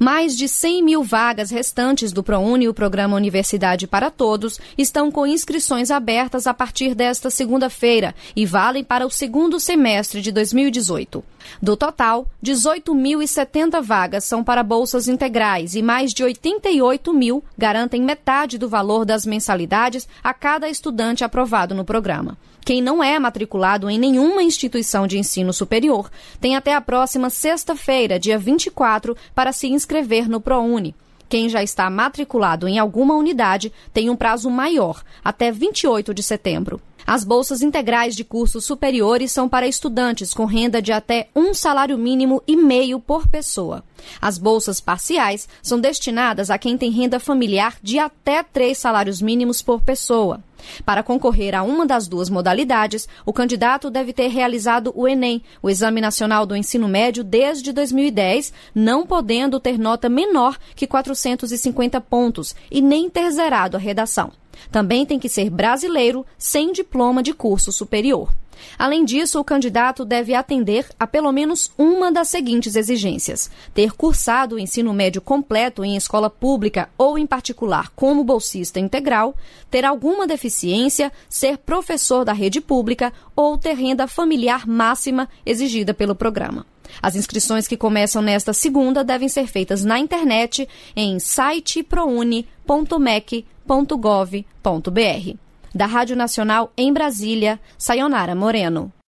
Mais de 100 mil vagas restantes do ProUni, o Programa Universidade para Todos, estão com inscrições abertas a partir desta segunda-feira e valem para o segundo semestre de 2018. Do total, 18.070 vagas são para bolsas integrais e mais de 88 mil garantem metade do valor das mensalidades a cada estudante aprovado no programa. Quem não é matriculado em nenhuma instituição de ensino superior tem até a próxima sexta-feira, dia 24, para se inscrever no ProUni. Quem já está matriculado em alguma unidade tem um prazo maior, até 28 de setembro. As bolsas integrais de cursos superiores são para estudantes com renda de até um salário mínimo e meio por pessoa. As bolsas parciais são destinadas a quem tem renda familiar de até 3 salários mínimos por pessoa. Para concorrer a uma das duas modalidades, o candidato deve ter realizado o Enem, o Exame Nacional do Ensino Médio, desde 2010, não podendo ter nota menor que 450 pontos e nem ter zerado a redação. Também tem que ser brasileiro, sem diploma de curso superior. Além disso, o candidato deve atender a pelo menos uma das seguintes exigências: ter cursado o ensino médio completo em escola pública ou em particular como bolsista integral, ter alguma deficiência, ser professor da rede pública ou ter renda familiar máxima exigida pelo programa. As inscrições que começam nesta segunda devem ser feitas na internet em site prouni.mec.gov.br. Da Rádio Nacional em Brasília, Sayonara Moreno.